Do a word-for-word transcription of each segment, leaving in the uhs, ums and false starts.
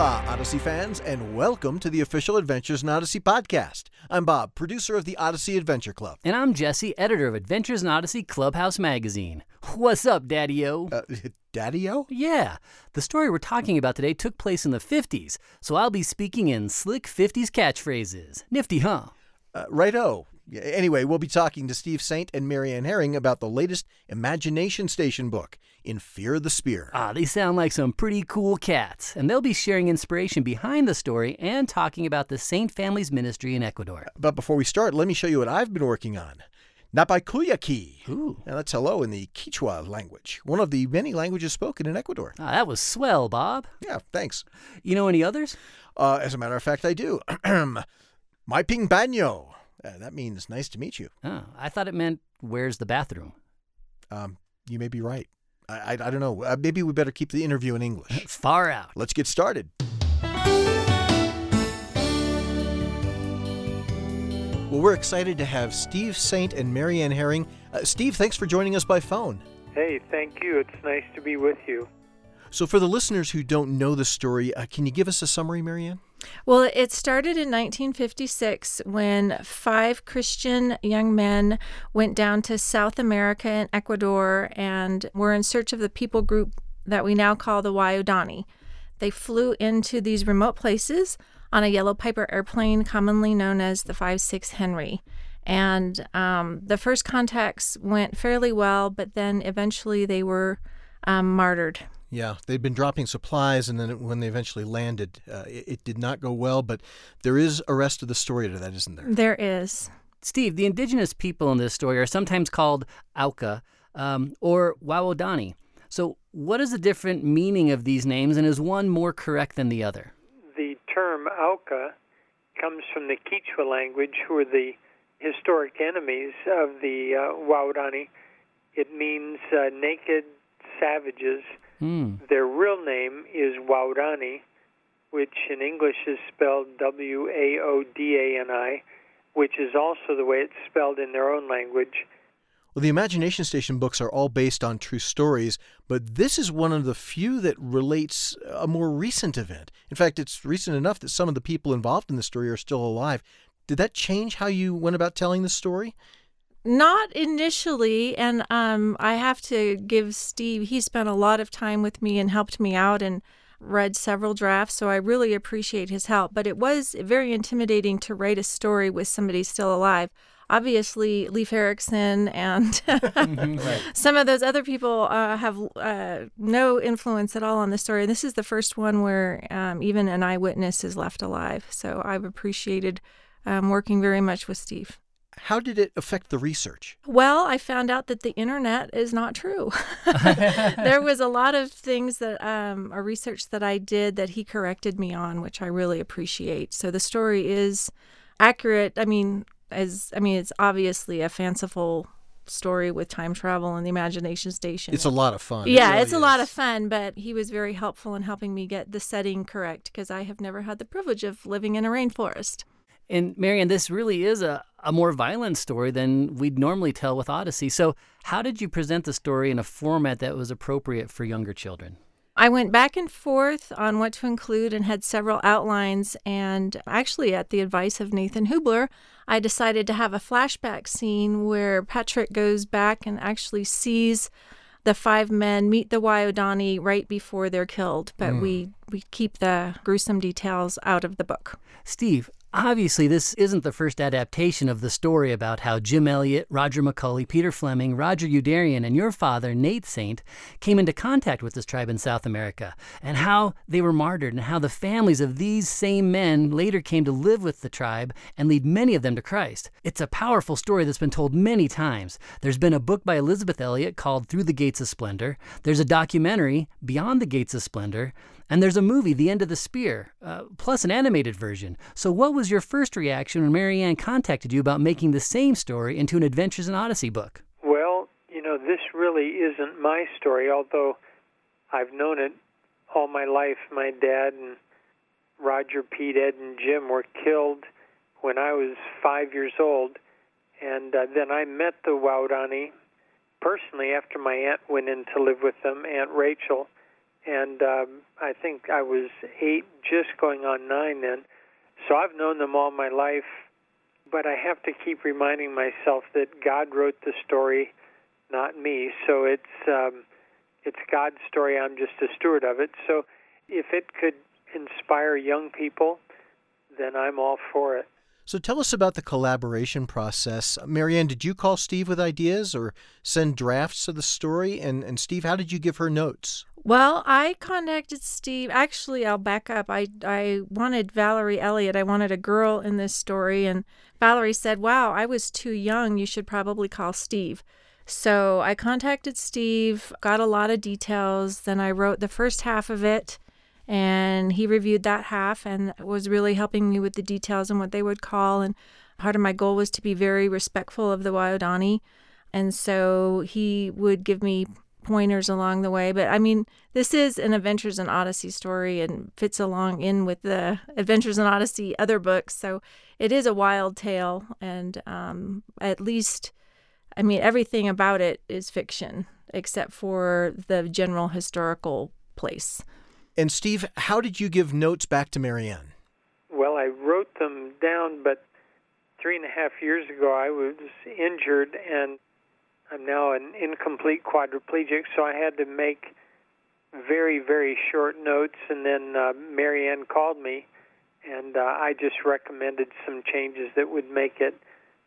Hola, Odyssey fans, and welcome to the official Adventures in Odyssey podcast. I'm Bob, producer of the Odyssey Adventure Club. And I'm Jesse, editor of Adventures in Odyssey Clubhouse magazine. What's up, Daddy-O? Uh, Daddy-O? Yeah, the story we're talking about today took place in the fifties, so I'll be speaking in slick fifties catchphrases. Nifty, huh? Uh, righto. Anyway, we'll be talking to Steve Saint and Marianne Herring about the latest Imagination Station book, In Fear of the Spear. Ah, they sound like some pretty cool cats, and they'll be sharing inspiration behind the story and talking about the Saint family's ministry in Ecuador. But before we start, let me show you what I've been working on. Napaycuyaki. Ooh. Now, that's hello in the Quechua language, one of the many languages spoken in Ecuador. Ah, that was swell, Bob. Yeah, thanks. You know any others? Uh, as a matter of fact, I do. My ping baño. Uh, that means nice to meet you. Oh, I thought it meant where's the bathroom? Um, you may be right. I, I, I don't know. Uh, maybe we better keep the interview in English. Far out. Let's get started. Well, we're excited to have Steve Saint and Marianne Herring. Uh, Steve, thanks for joining us by phone. Hey, thank you. It's nice to be with you. So for the listeners who don't know the story, uh, can you give us a summary, Marianne? Well, it started in nineteen fifty-six when five Christian young men went down to South America and Ecuador and were in search of the people group that we now call the Waodani. They flew into these remote places on a yellow Piper airplane, commonly known as the five six Henry. And um, the first contacts went fairly well, but then eventually they were um, martyred. Yeah, they'd been dropping supplies, and then when they eventually landed, uh, it, it did not go well, but there is a rest of the story to that, isn't there? There is. Steve, the indigenous people in this story are sometimes called Auca um, or Waodani. So what is the different meaning of these names, and is one more correct than the other? The term Auca comes from the Quechua language, who are the historic enemies of the uh, Waodani. It means uh, naked savages. Hmm. Their real name is Waodani, which in English is spelled W A O D A N I, which is also the way it's spelled in their own language. Well, the Imagination Station books are all based on true stories, but this is one of the few that relates a more recent event. In fact, it's recent enough that some of the people involved in the story are still alive. Did that change how you went about telling the story? Not initially, and um, I have to give Steve, he spent a lot of time with me and helped me out and read several drafts, so I really appreciate his help. But it was very intimidating to write a story with somebody still alive. Obviously, Leif Erikson and Right. some of those other people uh, have uh, no influence at all on the story. This is the first one where um, even an eyewitness is left alive, so I've appreciated um, working very much with Steve. How did it affect the research? Well, I found out that the internet is not true. There was a lot of things that, um, a research that I did that he corrected me on, which I really appreciate. So the story is accurate. I mean, as I mean, it's obviously a fanciful story with time travel and the Imagination Station. It's a lot of fun. Yeah, It really it's a lot is. of fun, but he was very helpful in helping me get the setting correct because I have never had the privilege of living in a rainforest. And Marianne, this really is a, a more violent story than we'd normally tell with Odyssey. So how did you present the story in a format that was appropriate for younger children? I went back and forth on what to include and had several outlines. And actually, at the advice of Nathan Hubler, I decided to have a flashback scene where Patrick goes back and actually sees the five men meet the Waodani right before they're killed. But Mm. we, we keep the gruesome details out of the book. Steve, obviously this isn't the first adaptation of the story about how Jim Elliot, Roger McCulley, Peter Fleming, Roger Youderian, and your father, Nate Saint, came into contact with this tribe in South America, and how they were martyred, and how the families of these same men later came to live with the tribe and lead many of them to Christ. It's a powerful story that's been told many times. There's been a book by Elizabeth Elliot called Through the Gates of Splendor. There's a documentary, Beyond the Gates of Splendor. And there's a movie, The End of the Spear, uh, plus an animated version. So what was your first reaction when Marianne contacted you about making the same story into an Adventures in Odyssey book? Well, you know, this really isn't my story, although I've known it all my life. My dad and Roger, Pete, Ed, and Jim were killed when I was five years old. And uh, then I met the Waodani personally after my aunt went in to live with them, Aunt Rachel. and um, I think I was eight, just going on nine then. So I've known them all my life, but I have to keep reminding myself that God wrote the story, not me. So it's um, it's God's story. I'm just a steward of it. So if it could inspire young people, then I'm all for it. So tell us about the collaboration process. Marianne, did you call Steve with ideas or send drafts of the story? And, and Steve, how did you give her notes? Well, I contacted Steve. Actually, I'll back up. I, I wanted Valerie Elliott. I wanted a girl in this story. And Valerie said, wow, I was too young. You should probably call Steve. So I contacted Steve, got a lot of details. Then I wrote the first half of it, and he reviewed that half and was really helping me with the details and what they would call. And part of my goal was to be very respectful of the Waodani. And so he would give me pointers along the way. But I mean, this is an Adventures in Odyssey story and fits along in with the Adventures in Odyssey other books. So it is a wild tale. And um, at least, I mean, everything about it is fiction except for the general historical place. And Steve, how did you give notes back to Marianne? Well, I wrote them down, but three and a half years ago I was injured, and I'm now an incomplete quadriplegic, so I had to make very, very short notes, and then uh, Marianne called me, and uh, I just recommended some changes that would make it,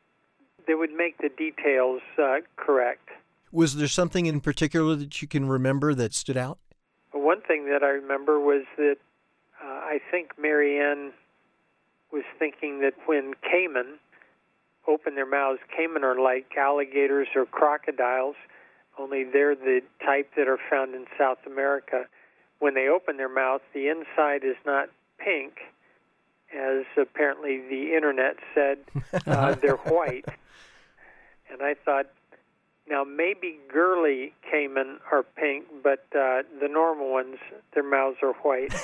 that would make the details uh, correct. Was there something in particular that you can remember that stood out? One thing that I remember was that uh, I think Marianne was thinking that when caiman open their mouths, caiman are like alligators or crocodiles, only they're the type that are found in South America. When they open their mouth, the inside is not pink, as apparently the internet said. Uh, they're white. And I thought, now, maybe girly caiman are pink, but uh, the normal ones, their mouths are white.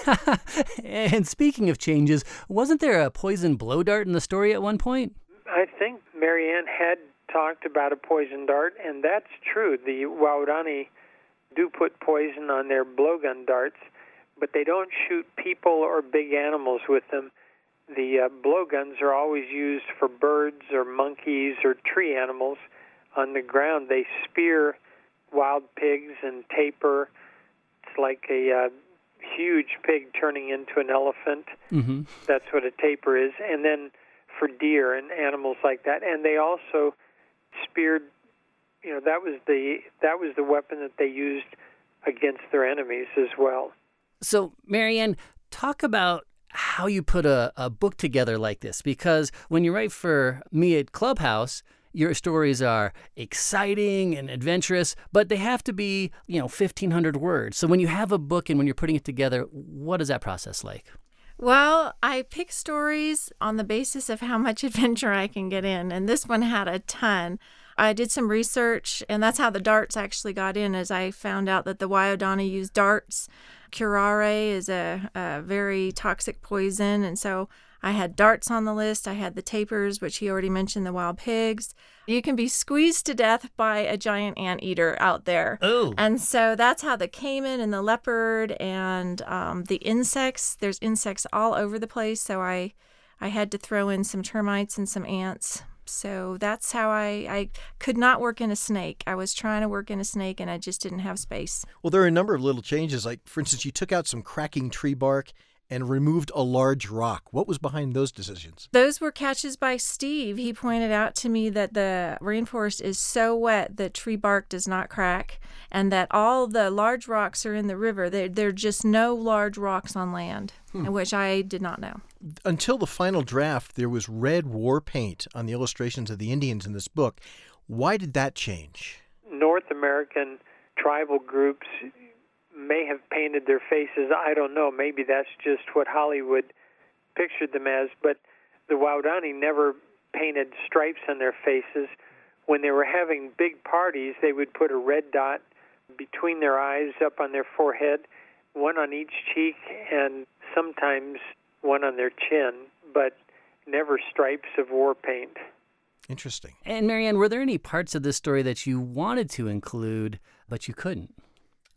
And speaking of changes, wasn't there a poison blow dart in the story at one point? I think Marianne had talked about a poison dart, and that's true. The Waodani do put poison on their blowgun darts, but they don't shoot people or big animals with them. The uh, blowguns are always used for birds or monkeys or tree animals. On the ground, they spear wild pigs and tapir. It's like a uh, huge pig turning into an elephant. Mm-hmm. That's what a tapir is. And then for deer and animals like that. And they also speared, you know, that was the that was the weapon that they used against their enemies as well. So, Marianne, talk about how you put a, a book together like this, because when you write for me at Clubhouse, your stories are exciting and adventurous, but they have to be, you know, fifteen hundred words. So when you have a book and when you're putting it together, what is that process like? Well, I pick stories on the basis of how much adventure I can get in, and this one had a ton. I did some research, and that's how the darts actually got in, as I found out that the Waodani use darts. Curare is a, a very toxic poison, and so I had darts on the list. I had the tapirs, which he already mentioned, the wild pigs. You can be squeezed to death by a giant anteater out there. Oh. And so that's how the caiman and the leopard and um, the insects, there's insects all over the place. So I, I had to throw in some termites and some ants. So that's how I, I could not work in a snake. I was trying to work in a snake, and I just didn't have space. Well, there are a number of little changes. Like, for instance, you took out some cracking tree bark and removed a large rock. What was behind those decisions? Those were catches by Steve. He pointed out to me that the rainforest is so wet that tree bark does not crack, and that all the large rocks are in the river. There, there are just no large rocks on land, hmm. which I did not know. Until the final draft, there was red war paint on the illustrations of the Indians in this book. Why did that change? North American tribal groups may have painted their faces. I don't know. Maybe that's just what Hollywood pictured them as. But the Waodani never painted stripes on their faces. When they were having big parties, they would put a red dot between their eyes, up on their forehead, one on each cheek, and sometimes one on their chin, but never stripes of war paint. Interesting. And Marianne, were there any parts of this story that you wanted to include, but you couldn't?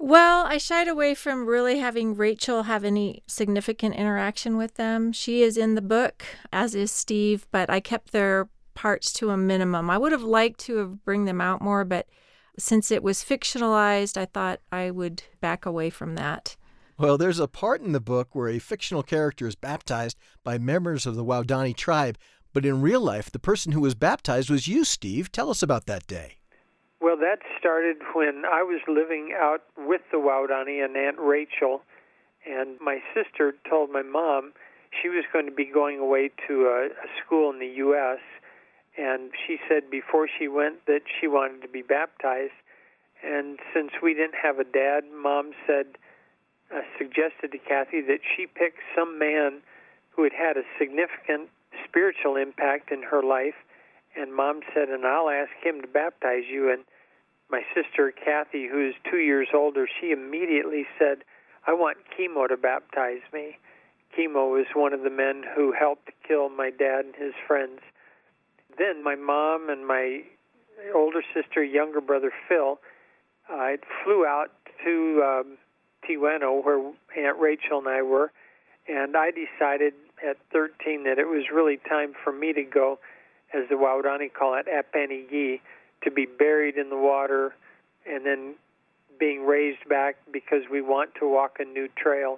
Well, I shied away from really having Rachel have any significant interaction with them. She is in the book, as is Steve, but I kept their parts to a minimum. I would have liked to have bring them out more, but since it was fictionalized, I thought I would back away from that. Well, there's a part in the book where a fictional character is baptized by members of the Waodani tribe, but in real life, the person who was baptized was you, Steve. Tell us about that day. Well, that started when I was living out with the Waodani and Aunt Rachel, and my sister told my mom she was going to be going away to a, a school in the U S, and she said before she went that she wanted to be baptized. And since we didn't have a dad, Mom said, uh, suggested to Kathy that she pick some man who had had a significant spiritual impact in her life, and Mom said, and I'll ask him to baptize you. And my sister, Kathy, who is two years older, she immediately said, I want Chemo to baptize me. Chemo was one of the men who helped kill my dad and his friends. Then my mom and my older sister, younger brother, Phil, uh, flew out to um, Tijuana, where Aunt Rachel and I were, and I decided at thirteen that it was really time for me to go, as the Waodani call it, Apanigi, to be buried in the water and then being raised back because we want to walk a new trail.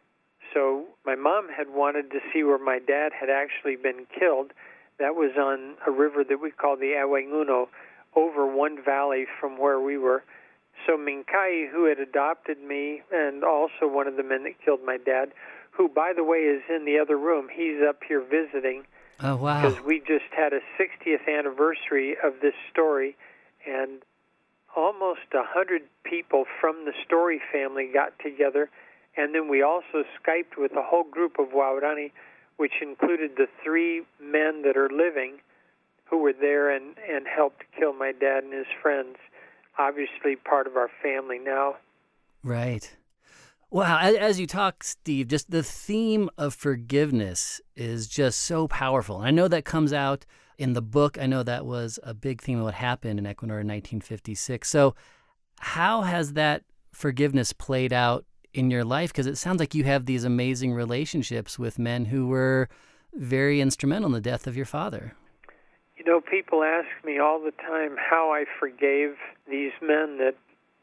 So my mom had wanted to see where my dad had actually been killed. That was on a river that we call the Awanguno, over one valley from where we were. So Minkai, who had adopted me, and also one of the men that killed my dad, who, by the way, is in the other room, he's up here visiting. Oh, wow. Because we just had a sixtieth anniversary of this story, and almost one hundred people from the Story family got together, and then we also Skyped with a whole group of Waodani, which included the three men that are living who were there and, and helped kill my dad and his friends, obviously part of our family now. Right. Wow. As, as you talk, Steve, just the theme of forgiveness is just so powerful. I know that comes out in the book. I know that was a big theme of what happened in Ecuador in nineteen fifty-six. So how has that forgiveness played out in your life? Because it sounds like you have these amazing relationships with men who were very instrumental in the death of your father. You know, people ask me all the time how I forgave these men that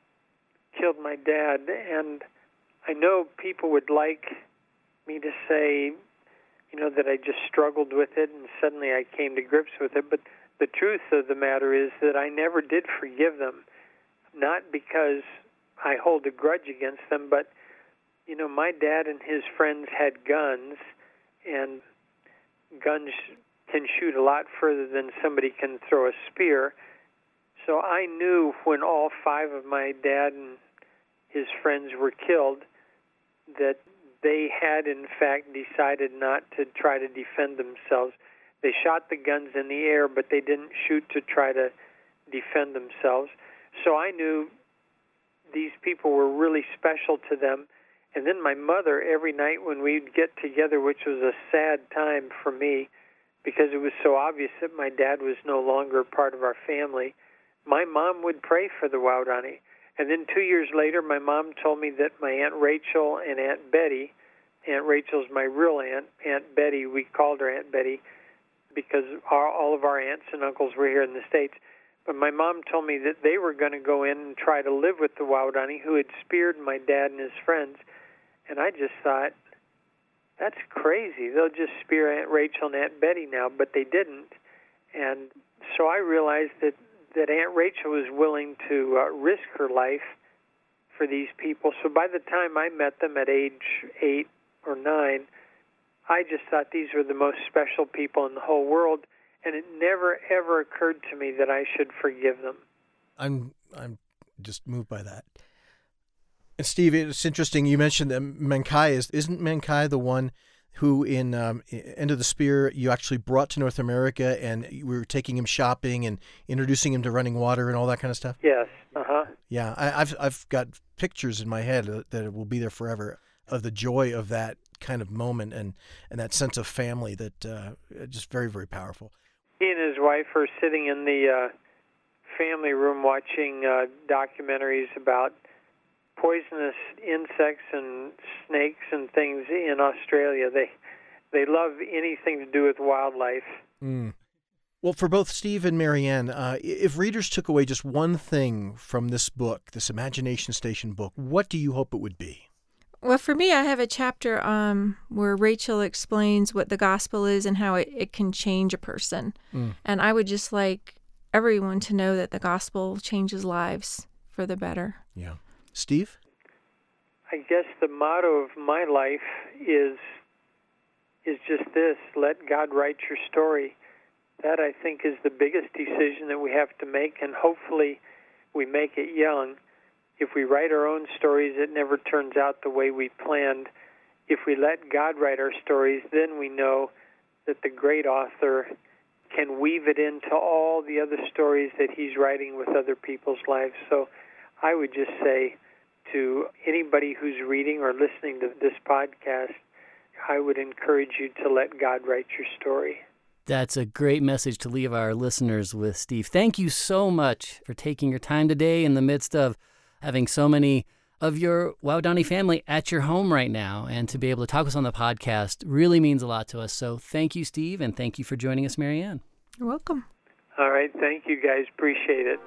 killed my dad, and I know people would like me to say, you know, that I just struggled with it and suddenly I came to grips with it, but the truth of the matter is that I never did forgive them, not because I hold a grudge against them, but, you know, my dad and his friends had guns, and guns can shoot a lot further than somebody can throw a spear. So I knew when all five of my dad and his friends were killed that they had, in fact, decided not to try to defend themselves. They shot the guns in the air, but they didn't shoot to try to defend themselves. So I knew these people were really special to them. And then my mother, every night when we'd get together, which was a sad time for me because it was so obvious that my dad was no longer part of our family, my mom would pray for the Waodani. And then two years later, my mom told me that my Aunt Rachel and Aunt Betty, Aunt Rachel's my real aunt, Aunt Betty, we called her Aunt Betty because our, all of our aunts and uncles were here in the States. But my mom told me that they were going to go in and try to live with the Waodani who had speared my dad and his friends. And I just thought, that's crazy. They'll just spear Aunt Rachel and Aunt Betty now, but they didn't. And so I realized that that Aunt Rachel was willing to uh, risk her life for these people. So by the time I met them at age eight or nine, I just thought these were the most special people in the whole world, and it never, ever occurred to me that I should forgive them. I'm I'm just moved by that. And Steve, it's interesting, you mentioned that Menkai, is, isn't Menkai the one who in um, End of the Spear you actually brought to North America and we were taking him shopping and introducing him to running water and all that kind of stuff? Yes. Uh-huh. Yeah, I, I've I've got pictures in my head that will be there forever of the joy of that kind of moment and, and that sense of family that uh, just very, very powerful. He and his wife are sitting in the uh, family room watching uh, documentaries about poisonous insects and snakes and things in Australia. They they love anything to do with wildlife. Mm. Well, for both Steve and Marianne, uh, if readers took away just one thing from this book, this Imagination Station book, what do you hope it would be? Well, for me, I have a chapter um, where Rachel explains what the gospel is and how it, it can change a person. Mm. And I would just like everyone to know that the gospel changes lives for the better. Yeah. Steve? I guess the motto of my life is is just this: let God write your story. That, I think, is the biggest decision that we have to make, and hopefully we make it young. If we write our own stories, it never turns out the way we planned. If we let God write our stories, then we know that the great author can weave it into all the other stories that he's writing with other people's lives. So I would just say to anybody who's reading or listening to this podcast, I would encourage you to let God write your story. That's a great message to leave our listeners with, Steve. Thank you so much for taking your time today in the midst of having so many of your Waodani family at your home right now, and to be able to talk with us on the podcast really means a lot to us. So thank you, Steve, and thank you for joining us, Marianne. You're welcome. All right. Thank you, guys. Appreciate it.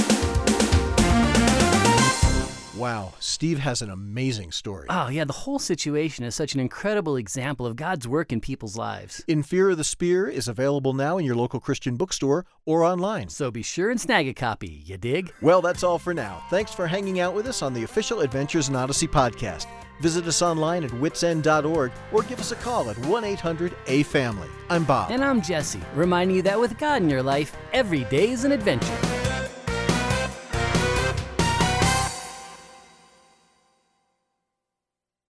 Wow, Steve has an amazing story. Oh, yeah, the whole situation is such an incredible example of God's work in people's lives. In Fear of the Spear is available now in your local Christian bookstore or online. So be sure and snag a copy, you dig? Well, that's all for now. Thanks for hanging out with us on the official Adventures in Odyssey podcast. Visit us online at wits end dot org or give us a call at one eight hundred A family. I'm Bob. And I'm Jesse, reminding you that with God in your life, every day is an adventure.